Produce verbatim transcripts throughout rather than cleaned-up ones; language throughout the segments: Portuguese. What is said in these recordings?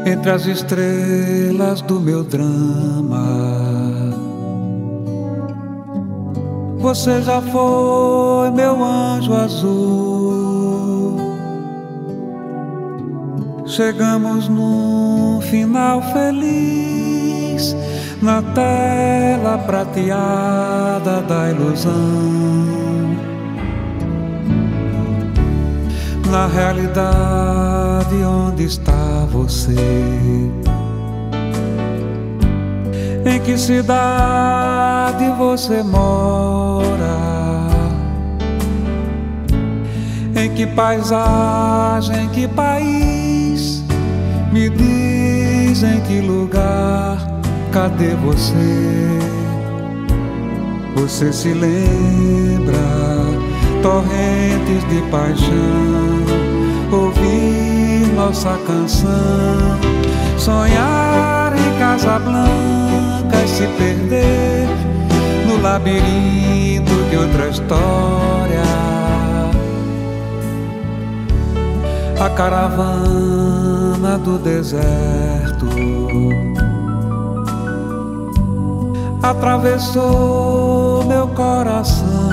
entre as estrelas do meu drama. Você já foi meu anjo azul. Chegamos num final feliz, na tela prateada da ilusão. Na realidade, onde está você? Em que cidade você mora? Em que paisagem, em que país? Me diz em que lugar, cadê você? Você se lembra? Torrentes de paixão, ouvir nossa canção, sonhar em Casablanca e se perder no labirinto de outra história. A caravana do deserto atravessou meu coração.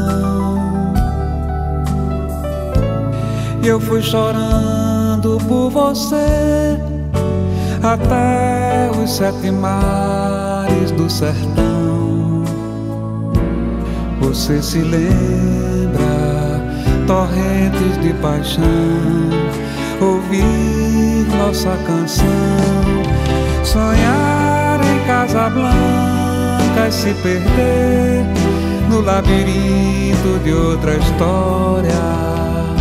E eu fui chorando por você até os sete mares do sertão. Você se lembra? Torrentes de paixão, ouvir nossa canção, sonhar em Casablanca e se perder no labirinto de outra história.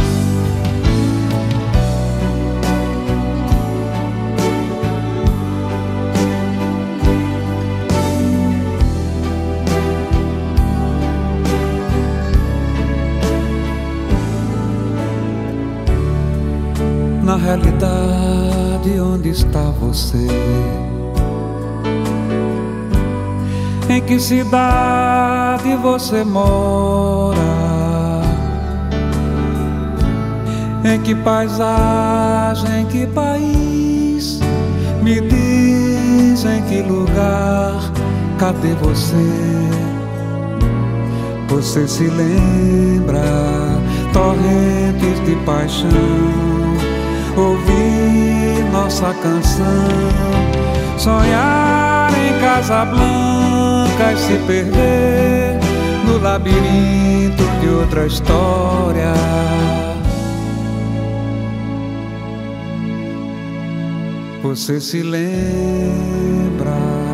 Na realidade, onde está você? Em que cidade você mora? Em que paisagem, em que país? Me diz em que lugar, cadê você? Você se lembra? Torrentes de paixão, ouvir nossa canção, sonhar em Casablanca e se perder no labirinto de outra história. Você se lembra?